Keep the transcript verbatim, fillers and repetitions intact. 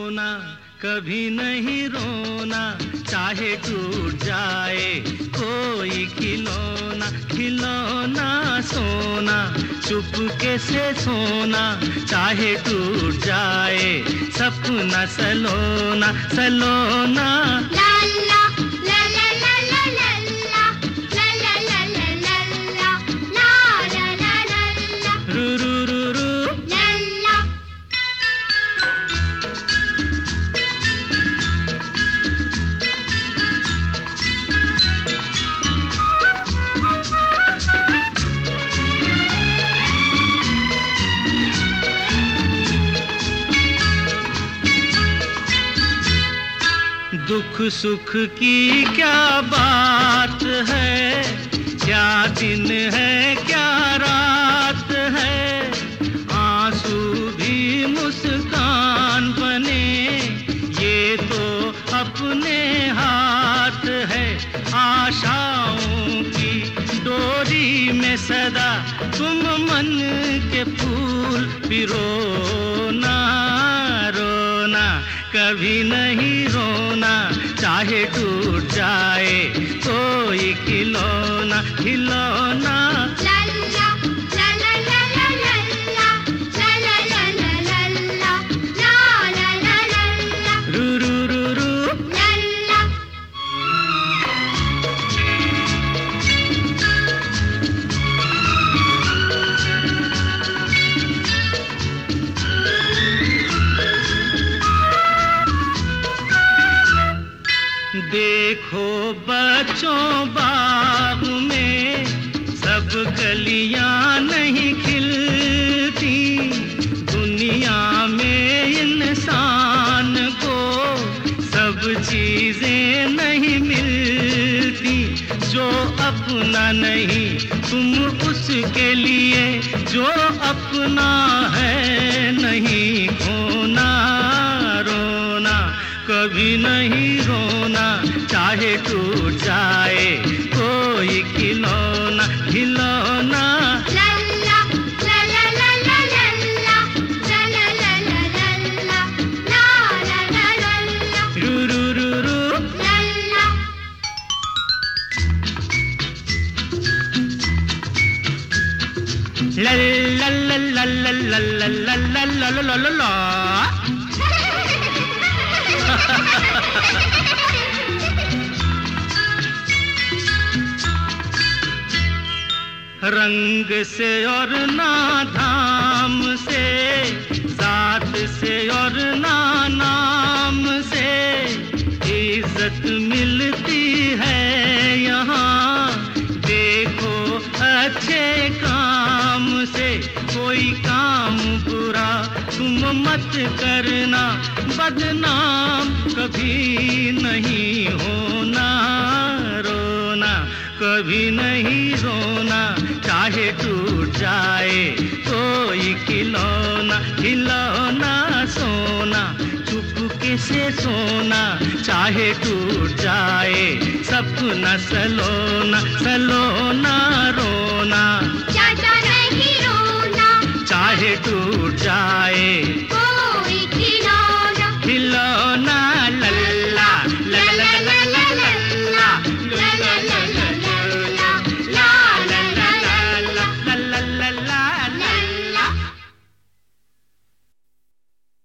खिलौना कभी नहीं रोना, चाहे टूट जाए कोई खिलौना। खिलौना सोना चुपके से सोना, चाहे टूट जाए सपना सलोना सलोना। ला ला ला ला ला ला ला ला ला ला ला ला ला ला ला रू रू रू रू ला ला। दुख सुख की क्या बात है, क्या दिन है क्या रात है। आंसू भी मुस्कान बने, ये तो अपने हाथ है। आशाओं की डोरी में सदा तुम मन के फूल पिरोना। रोना कभी नहीं रोना, चाहे टूट जाए कोई खिलौना खिलौना। ला ला ला ला ला ला ला ला ला ला ला ला ला ला ला ला ला रू रू रू रू ला ला। देखो बच्चों बाग में सब कलियां नहीं खिलती। दुनिया में इंसान को सब चीजें नहीं मिलती। जो अपना नहीं तुम उसके लिए, जो अपना है नहीं खोना। रोना कभी नहीं रोना, चाहे टूट जाए कोई खिलौना खिलौना। ला ला ला ला ला ला ला ला ला ला ला ला ला ला ला ला ला रू रू रू रू ला ला। ला ला ला ला ला ला ला ला ला ला ला ला। रंग से और ना धाम से, जात से और ना नाम से इज्जत मिलती है यहाँ। देखो अच्छे काम से, कोई काम बुरा तुम मत करना। बदनाम कभी नहीं होना। रोना कभी नहीं रोना, चाहे टूट जाए कोई खिलौना खिलौना। सोना चुपके से सोना, चाहे टूट जाए सपना सलोना सलोना। रोना चाचा नहीं रोना, चाहे टूट जाए